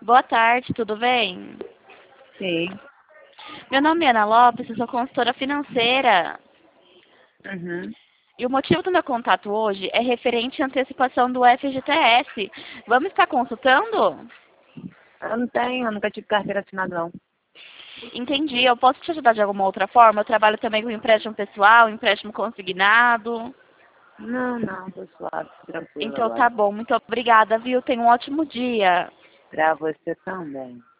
Boa tarde, tudo bem? Sim. Meu nome é Ana Lopes, eu sou consultora financeira. Uhum. E o motivo do meu contato hoje é referente à antecipação do FGTS. Vamos estar consultando? Eu nunca tive carteira assinada, não. Entendi. Eu posso te ajudar de alguma outra forma? Eu trabalho também com empréstimo pessoal, empréstimo consignado. Não, tô suave, tranquilo Então tá agora. bom. Muito obrigada, viu? Tenha um ótimo dia. Pra você também.